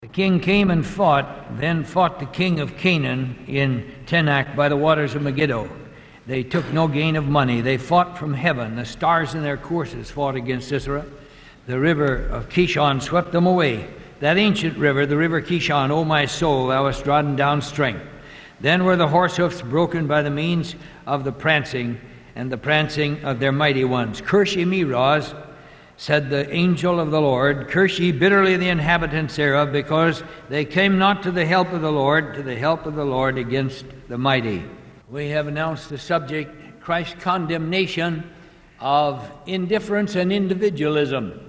The king came and then fought the king of Canaan in Tenach by the waters of Megiddo. They took no gain of money. They fought from heaven. The stars in their courses fought against Sisera. The river of Kishon swept them away. That ancient river, the river Kishon, O my soul, thou hast trodden down strength. Then were the horse hoofs broken by the means of the prancing, and the prancing of their mighty ones. Curse ye Meroz, said the angel of the Lord. Curse ye bitterly the inhabitants thereof, because they came not to the help of the Lord against the mighty. We have announced the subject, Christ's condemnation of indifference and individualism.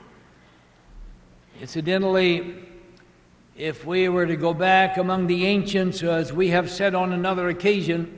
Incidentally, if we were to go back among the ancients, as we have said on another occasion,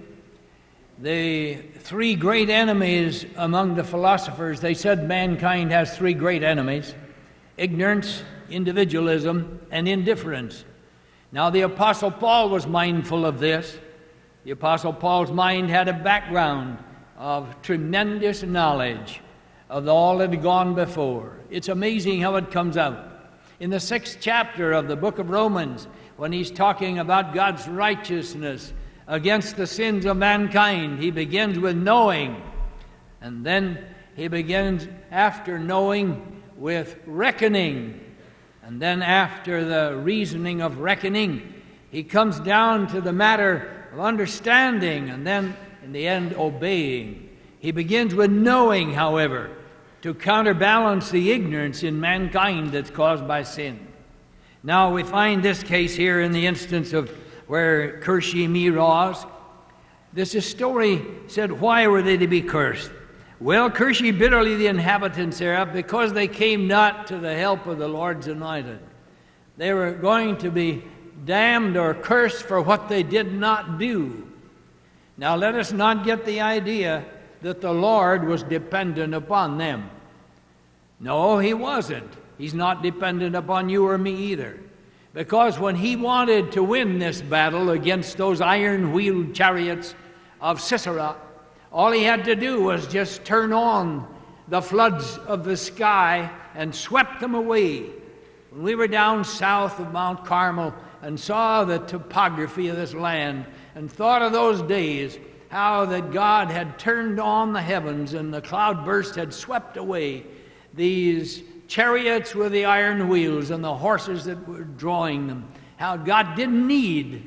the three great enemies among the philosophers, they said mankind has three great enemies: ignorance, individualism, and indifference. Now, the Apostle Paul was mindful of this. The Apostle Paul's mind had a background of tremendous knowledge of all that had gone before. It's amazing how it comes out. In the 6th chapter of the book of Romans, when he's talking about God's righteousness against the sins of mankind, he begins with knowing, and then he begins after knowing with reckoning, and then after the reasoning of reckoning, he comes down to the matter of understanding, and then in the end obeying. He begins with knowing, however, to counterbalance the ignorance in mankind that's caused by sin. Now we find this case here in the instance of where curse ye Meroz. This story said, why were they to be cursed? Well, curse ye bitterly the inhabitants thereof, because they came not to the help of the Lord's anointed. They were going to be damned or cursed for what they did not do. Now let us not get the idea that the Lord was dependent upon them. No, he wasn't. He's not dependent upon you or me either. Because when he wanted to win this battle against those iron-wheeled chariots of Sisera, all he had to do was just turn on the floods of the sky and swept them away. When we were down south of Mount Carmel and saw the topography of this land and thought of those days, how that God had turned on the heavens and the cloudburst had swept away these chariots with the iron wheels and the horses that were drawing them. How God didn't need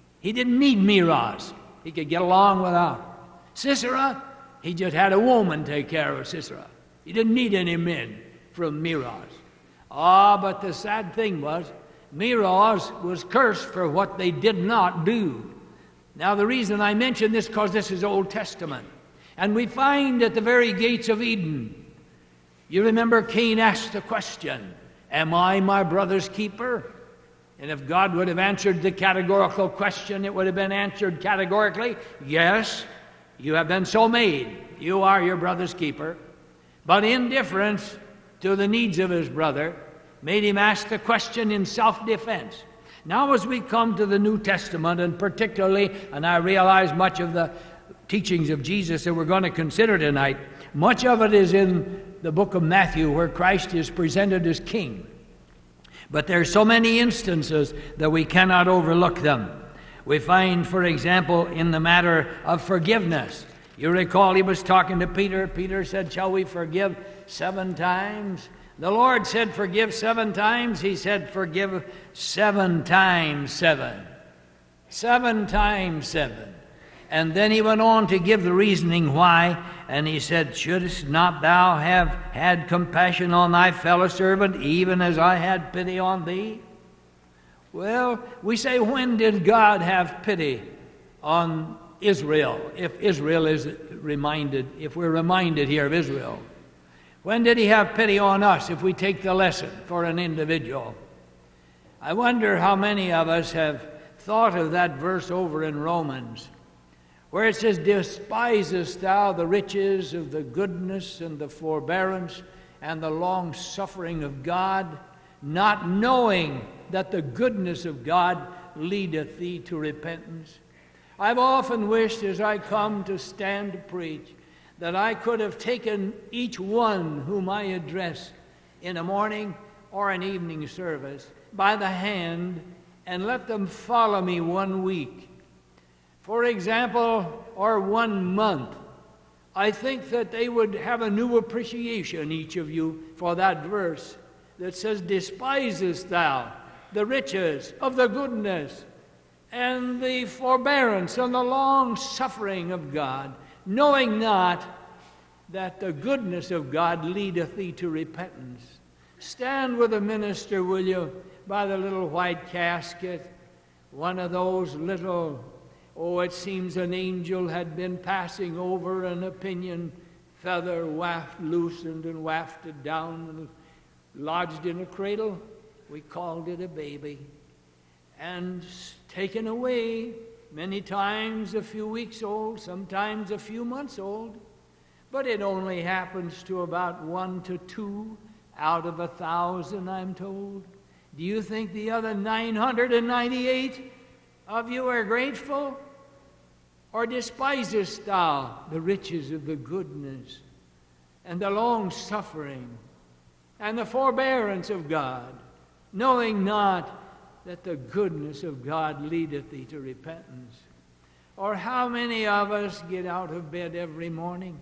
Meroz. He could get along without. Sisera, he just had a woman take care of Sisera. He didn't need any men from Meroz. But the sad thing was, Meroz was cursed for what they did not do. Now, the reason I mention this, because this is Old Testament. And we find at the very gates of Eden, you remember Cain asked the question, am I my brother's keeper? And if God would have answered the categorical question, it would have been answered categorically, yes, you have been so made. You are your brother's keeper. But indifference to the needs of his brother made him ask the question in self-defense. Now as we come to the New Testament, and particularly, and I realize much of the teachings of Jesus that we're going to consider tonight, much of it is in the book of Matthew, where Christ is presented as king. But there are so many instances that we cannot overlook them. We find, for example, in the matter of forgiveness. You recall he was talking to Peter. Peter said, shall we forgive 7 times? The Lord said, forgive 7 times. He said, forgive 7 times 7. 7 times 7. And then he went on to give the reasoning why, and he said, shouldst not thou have had compassion on thy fellow servant, even as I had pity on thee? Well, we say, when did God have pity on Israel? If Israel is reminded, if we're reminded here of Israel. When did he have pity on us if we take the lesson for an individual? I wonder how many of us have thought of that verse over in Romans, where it says, despisest thou the riches of the goodness and the forbearance and the long suffering of God, not knowing that the goodness of God leadeth thee to repentance? I've often wished, as I come to stand to preach, that I could have taken each one whom I address in a morning or an evening service by the hand and let them follow me 1 week, for example, or 1 month, I think that they would have a new appreciation, each of you, for that verse that says, despisest thou the riches of the goodness and the forbearance and the long suffering of God, knowing not that the goodness of God leadeth thee to repentance. Stand with the minister, will you, by the little white casket, one of those little, it seems an angel had been passing over, an opinion feather loosened and wafted down and lodged in a cradle. We called it a baby. And taken away, many times a few weeks old, sometimes a few months old. But it only happens to about 1 to 2 out of 1,000, I'm told. Do you think the other 998 of you are grateful? Or despisest thou the riches of the goodness and the long suffering and the forbearance of God, knowing not that the goodness of God leadeth thee to repentance? Or how many of us get out of bed every morning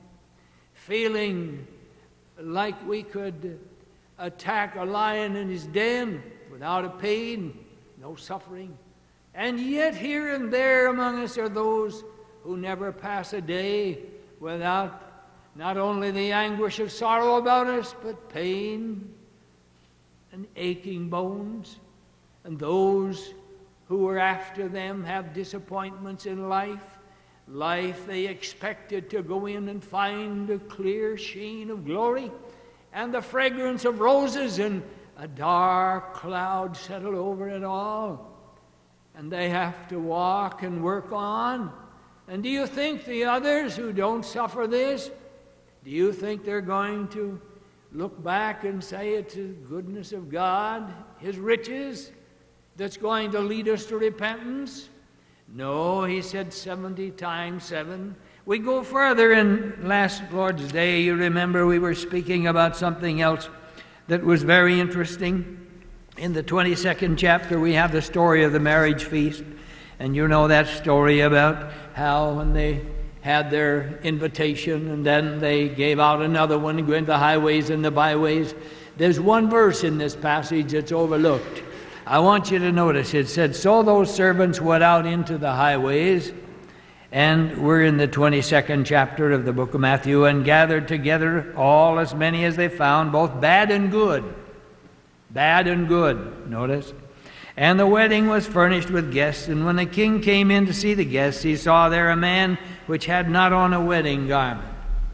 feeling like we could attack a lion in his den without a pain, no suffering? And yet here and there among us are those who never pass a day without not only the anguish of sorrow about us, but pain and aching bones. And those who are after them have disappointments in life. Life they expected to go in and find a clear sheen of glory and the fragrance of roses, and a dark cloud settled over it all. And they have to walk and work on. And do you think the others who don't suffer this, do you think they're going to look back and say it's the goodness of God, His riches, that's going to lead us to repentance? No, He said 70 times 7. We go further. In last Lord's Day, you remember we were speaking about something else that was very interesting. In the 22nd chapter, we have the story of the marriage feast. And you know that story about how when they had their invitation and then they gave out another one to go into the highways and the byways. There's one verse in this passage that's overlooked. I want you to notice it said, so those servants went out into the highways, and we're in the 22nd chapter of the book of Matthew, and gathered together all as many as they found, both bad and good. Bad and good, notice. And the wedding was furnished with guests, and when the king came in to see the guests, he saw there a man which had not on a wedding garment.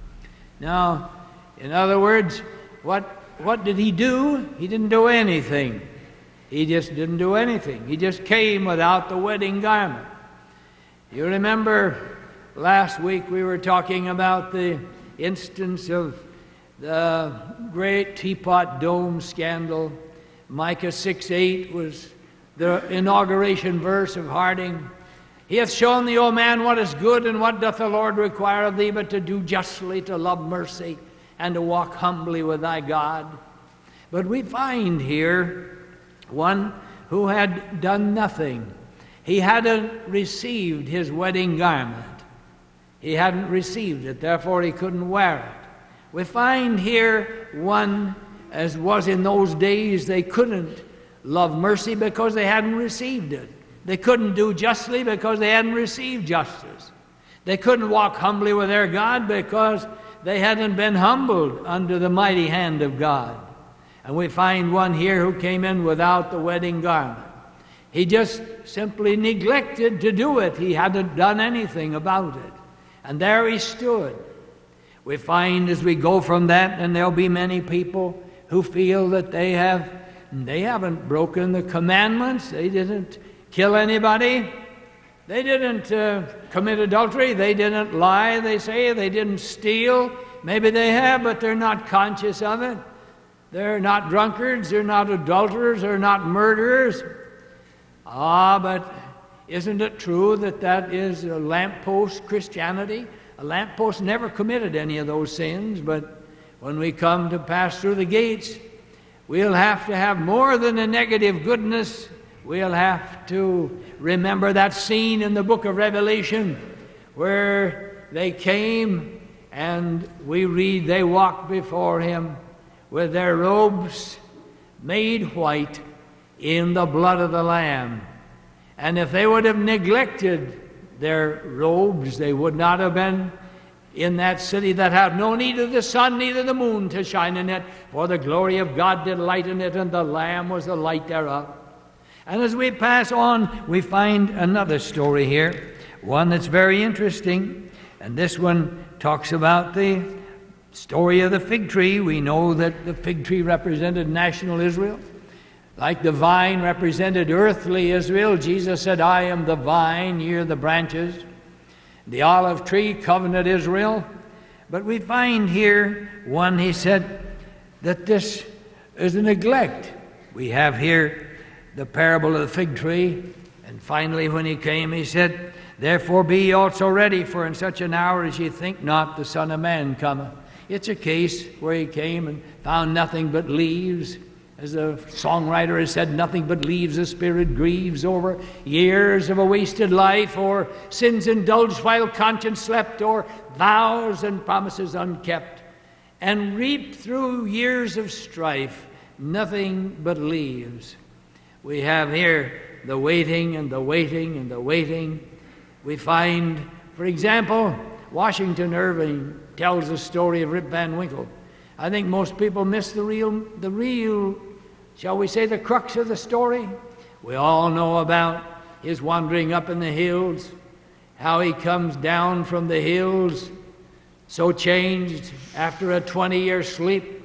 Now, in other words, what did he do? He didn't do anything. He just didn't do anything. He just came without the wedding garment. You remember last week we were talking about the instance of the great Teapot Dome scandal. Micah 6:8 was the inauguration verse of Harding. He hath shown thee, O man, what is good, and what doth the Lord require of thee, but to do justly, to love mercy, and to walk humbly with thy God. But we find here one who had done nothing. He hadn't received his wedding garment. He hadn't received it, therefore he couldn't wear it. We find here one, as was in those days, they couldn't love mercy because they hadn't received it. They couldn't do justly because they hadn't received justice. They couldn't walk humbly with their God because they hadn't been humbled under the mighty hand of God. And we find one here who came in without the wedding garment. He just simply neglected to do it. He hadn't done anything about it. And there he stood. We find as we go from that, and there'll be many people who feel that they haven't broken the commandments. They didn't kill anybody. They didn't commit adultery. They didn't lie, they say. They didn't steal. Maybe they have, but they're not conscious of it. They're not drunkards. They're not adulterers. They're not murderers. But isn't it true that that is a lamppost Christianity? A lamppost never committed any of those sins, but when we come to pass through the gates, We'll have to have more than a negative goodness. We'll have to remember that scene in the book of Revelation where they came and we read they walked before him with their robes made white in the blood of the Lamb. And if they would have neglected their robes, they would not have been in that city that had no need of the sun, neither the moon to shine in it, for the glory of God did lighten it, and the Lamb was the light thereof. And as we pass on, we find another story here, one that's very interesting, and this one talks about the story of the fig tree. We know that the fig tree represented national Israel. Like the vine represented earthly Israel, Jesus said, I am the vine, ye are the branches. The olive tree, covenant Israel. But we find here one, he said, that this is a neglect. We have here the parable of the fig tree. And finally, when he came, he said, therefore be ye also ready, for in such an hour as ye think not, the Son of Man cometh. It's a case where he came and found nothing but leaves. As the songwriter has said, nothing but leaves the spirit grieves over, years of a wasted life, or sins indulged while conscience slept, or vows and promises unkept, and reaped through years of strife, nothing but leaves. We have here the waiting and the waiting and the waiting. We find, for example, Washington Irving tells the story of Rip Van Winkle. I think most people miss the real, shall we say, the crux of the story. We all know about his wandering up in the hills, how he comes down from the hills so changed after a 20-year sleep.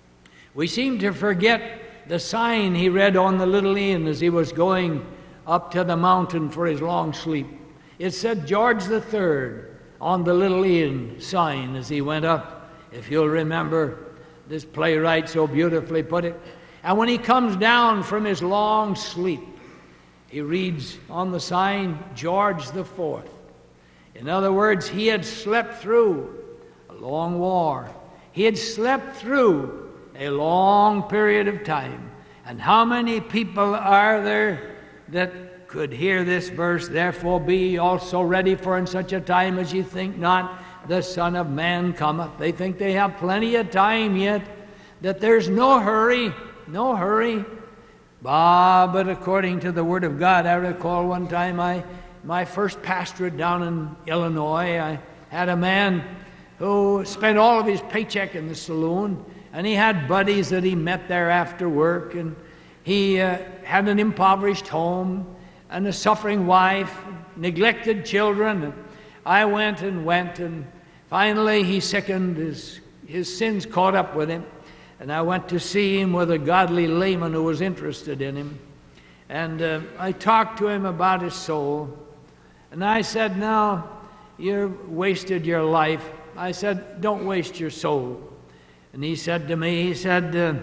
We seem to forget the sign he read on the little inn as he was going up to the mountain for his long sleep. It said George III on the little inn sign as he went up. If you'll remember, this playwright so beautifully put it. And when he comes down from his long sleep, he reads on the sign, George IV. In other words, he had slept through a long war. He had slept through a long period of time. And how many people are there that could hear this verse, therefore be also ready, for in such a time as ye think not, the Son of Man cometh. They think they have plenty of time yet, that there's no hurry. No hurry. But according to the Word of God, I recall one time my first pastorate down in Illinois, I had a man who spent all of his paycheck in the saloon, and he had buddies that he met there after work, and he had an impoverished home and a suffering wife, neglected children. And I went, and finally he sickened. His sins caught up with him. And I went to see him with a godly layman who was interested in him. And I talked to him about his soul. And I said, now, you've wasted your life. I said, don't waste your soul. And he said to me, he said,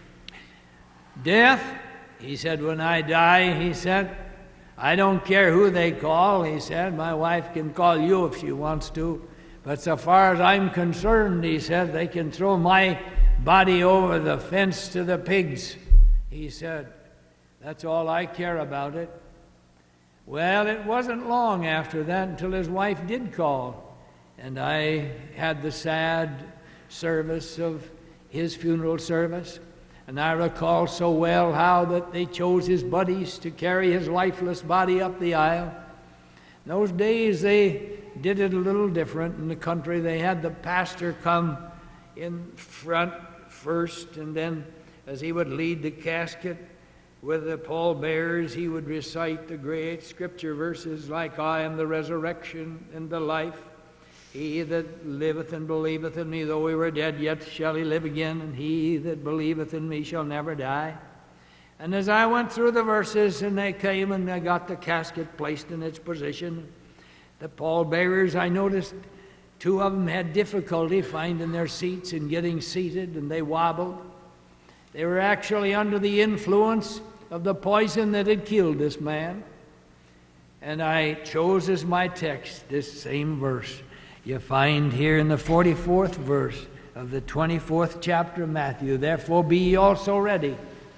death, he said, when I die, he said, I don't care who they call, he said. My wife can call you if she wants to. But so far as I'm concerned, he said, they can throw my body over the fence to the pigs. He said, that's all I care about it. Well, it wasn't long after that until his wife did call. And I had the sad service of his funeral service. And I recall so well how that they chose his buddies to carry his lifeless body up the aisle. In those days they did it a little different in the country. They had the pastor come in front first, and then as he would lead the casket with the pallbearers, he would recite the great scripture verses like, I am the resurrection and the life. He that liveth and believeth in me, though he were dead, yet shall he live again, and he that believeth in me shall never die. And as I went through the verses, and they came, and I got the casket placed in its position, the pallbearers, I noticed two of them had difficulty finding their seats and getting seated, and they wobbled. They were actually under the influence of the poison that had killed this man. And I chose as my text this same verse. You find here in the 44th verse of the 24th chapter of Matthew. Therefore be ye also ready.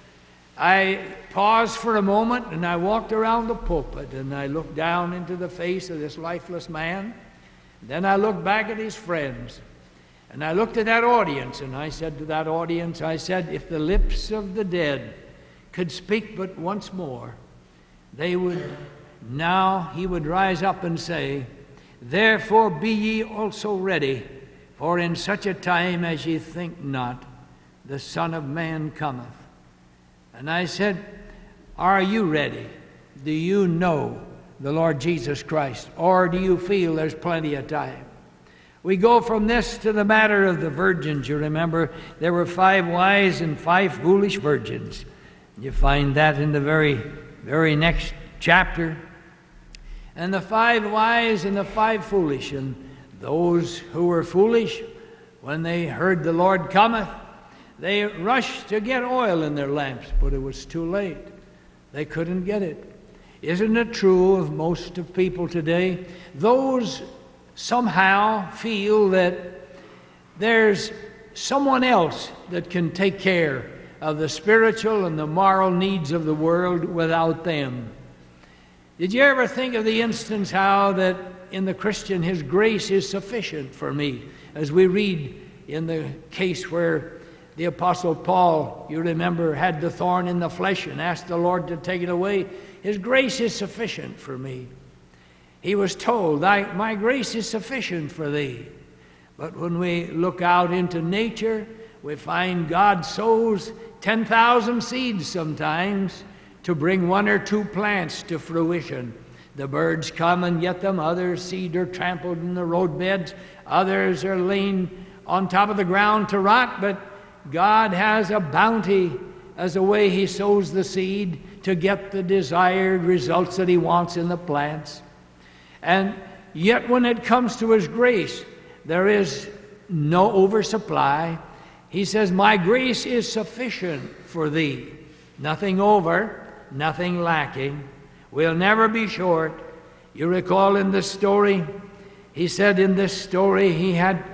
I paused for a moment and I walked around the pulpit and I looked down into the face of this lifeless man. Then I looked back at his friends and I looked at that audience and I said to that audience, I said, if the lips of the dead could speak but once more, he would rise up and say, therefore be ye also ready, for in such a time as ye think not, the Son of Man cometh. And I said, are you ready? Do you know the Lord Jesus Christ? Or do you feel there's plenty of time? We go from this to the matter of the virgins. You remember there were 5 wise and 5 foolish virgins. You find that in the very next chapter. And the 5 wise and the 5 foolish, and those who were foolish, when they heard the Lord cometh, they rushed to get oil in their lamps, but it was too late. They couldn't get it. Isn't it true of most of people today? Those somehow feel that there's someone else that can take care of the spiritual and the moral needs of the world without them. Did you ever think of the instance how that in the Christian his grace is sufficient for me? As we read in the case where the Apostle Paul, you remember, had the thorn in the flesh and asked the Lord to take it away. His grace is sufficient for me. He was told, my grace is sufficient for thee. But when we look out into nature, we find God sows 10,000 seeds sometimes to bring 1 or 2 plants to fruition. The birds come and get them. Others seed are trampled in the roadbeds. Others are laying on top of the ground to rot. But God has a bounty as the way he sows the seed to get the desired results that he wants in the plants. And yet when it comes to his grace, there is no oversupply. He says, my grace is sufficient for thee. Nothing over, nothing lacking. We'll never be short. You recall in this story, he said in this story, he said,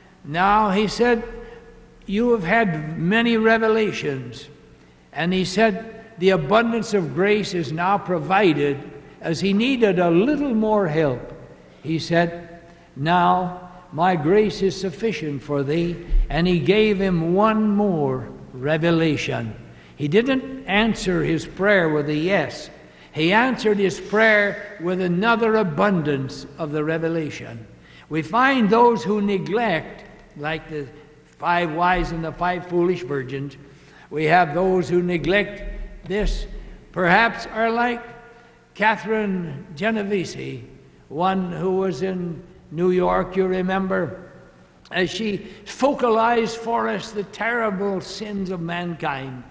you have had many revelations. And he said, the abundance of grace is now provided as he needed a little more help. He said, now my grace is sufficient for thee. And he gave him one more revelation. He didn't answer his prayer with a yes. He answered his prayer with another abundance of the revelation. We find those who neglect, like the 5 wise and the 5 foolish virgins, we have those who neglect this, perhaps are like Catherine Genovese, one who was in New York, you remember, as she focalized for us the terrible sins of mankind.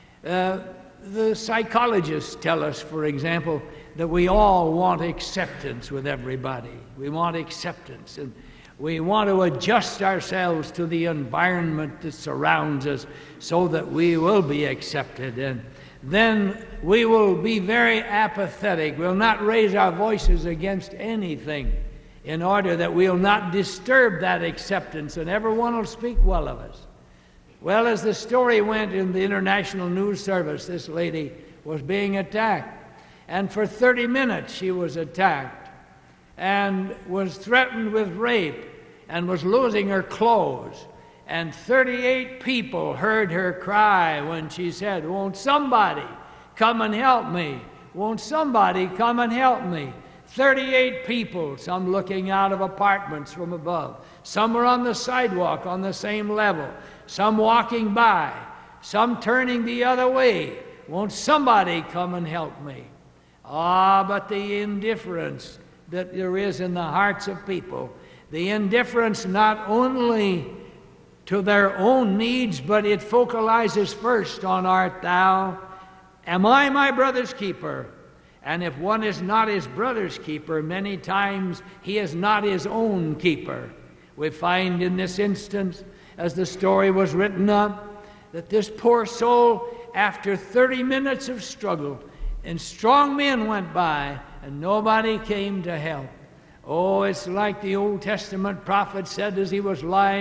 The psychologists tell us, for example, that we all want acceptance with everybody. We want acceptance, and we want to adjust ourselves to the environment that surrounds us so that we will be accepted. And then we will be very apathetic. We'll not raise our voices against anything in order that we'll not disturb that acceptance, and everyone will speak well of us. Well, as the story went in the International News Service, this lady was being attacked. And for 30 minutes she was attacked and was threatened with rape and was losing her clothes. And 38 people heard her cry when she said, won't somebody come and help me? Won't somebody come and help me? 38 people, some looking out of apartments from above. Some were on the sidewalk on the same level. Some walking by. Some turning the other way. Won't somebody come and help me? But the indifference that there is in the hearts of people, the indifference not only to their own needs, but it focalizes first on, art thou? Am I my brother's keeper? And if one is not his brother's keeper, many times he is not his own keeper. We find in this instance, as the story was written up, that this poor soul, after 30 minutes of struggle, and strong men went by, and nobody came to help. Oh, it's like the Old Testament prophet said as he was lying,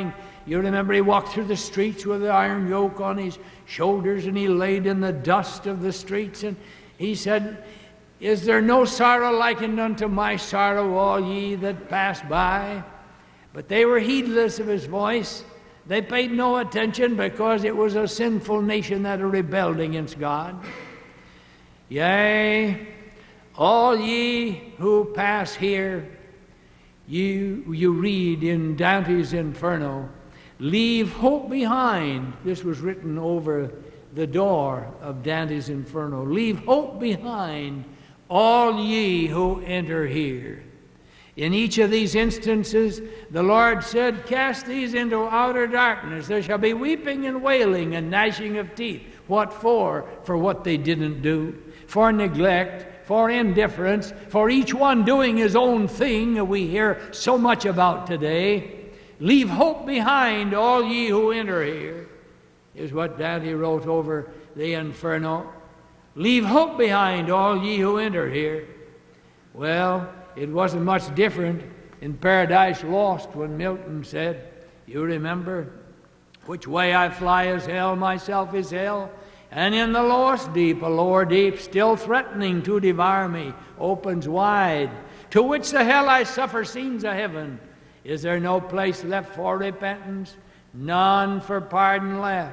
You remember he walked through the streets with the iron yoke on his shoulders, and he laid in the dust of the streets, and he said, "Is there no sorrow likened unto my sorrow, all ye that pass by?" But they were heedless of his voice. They paid no attention, because it was a sinful nation that had rebelled against God. Yea, all ye who pass here, you read in Dante's Inferno, leave hope behind. This was written over the door of Dante's Inferno. Leave hope behind, all ye who enter here. In each of these instances, the Lord said, cast these into outer darkness. There shall be weeping and wailing and gnashing of teeth. What for? For what they didn't do. For neglect, for indifference, for each one doing his own thing that we hear so much about today. Leave hope behind, all ye who enter here, is what Dante wrote over the Inferno. Leave hope behind, all ye who enter here. Well, it wasn't much different in Paradise Lost when Milton said, you remember, which way I fly is hell, myself is hell, and in the lowest deep, a lower deep, still threatening to devour me, opens wide, to which the hell I suffer seems a heaven. Is there no place left for repentance? None for pardon left.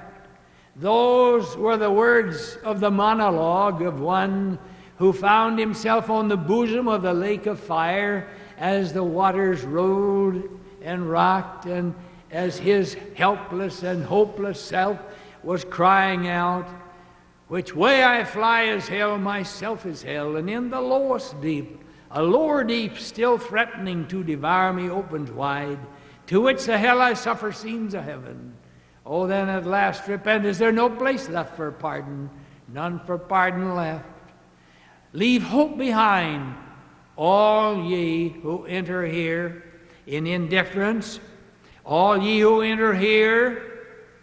Those were the words of the monologue of one who found himself on the bosom of the lake of fire as the waters rolled and rocked, and as his helpless and hopeless self was crying out, which way I fly is hell, myself is hell, and in the lowest deep, a lower deep still threatening to devour me opens wide, to which the hell I suffer seems a heaven. Oh, then at last repent. Is there no place left for pardon? None for pardon left. Leave hope behind, all ye who enter here in indifference, all ye who enter here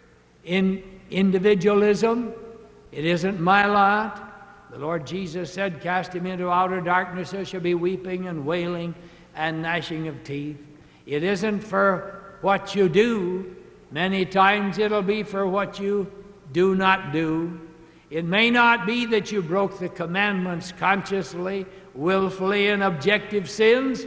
in individualism. It isn't my lot. The Lord Jesus said, cast him into outer darkness, there shall be weeping and wailing and gnashing of teeth. It isn't for what you do. Many times it'll be for what you do not do. It may not be that you broke the commandments consciously, willfully, in objective sins.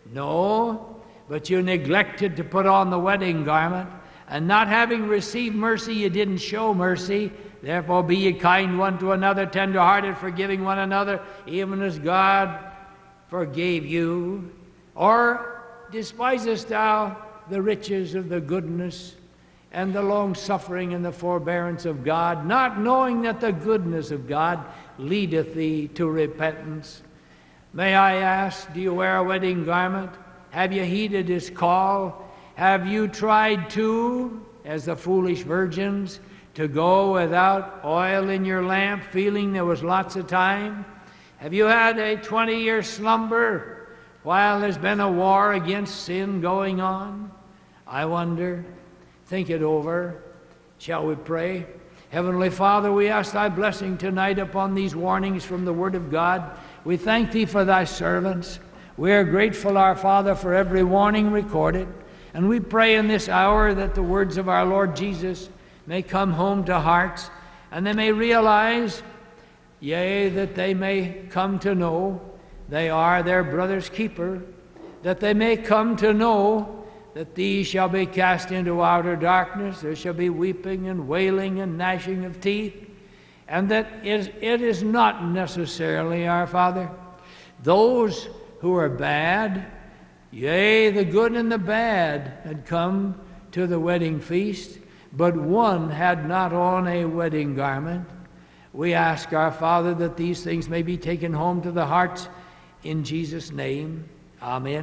No, but you neglected to put on the wedding garment, and not having received mercy, you didn't show mercy. Therefore be ye kind one to another, tender-hearted, forgiving one another, even as God forgave you. Or despisest thou the riches of the goodness and the long-suffering and the forbearance of God, not knowing that the goodness of God leadeth thee to repentance? May I ask, do you wear a wedding garment? Have you heeded his call? Have you tried to, as the foolish virgins, to go without oil in your lamp, feeling there was lots of time? Have you had a 20-year slumber while there's been a war against sin going on? I wonder. Think it over. Shall we pray? Heavenly Father, we ask thy blessing tonight upon these warnings from the Word of God. We thank thee for thy servants. We are grateful, our Father, for every warning recorded. And we pray in this hour that the words of our Lord Jesus may come home to hearts, and they may realize, yea, that they may come to know they are their brother's keeper, that they may come to know that these shall be cast into outer darkness, there shall be weeping and wailing and gnashing of teeth, and that it is not necessarily, our Father, those who are bad, yea, the good and the bad had come to the wedding feast, but one had not on a wedding garment. We ask, our Father, that these things may be taken home to the hearts in Jesus' name. Amen.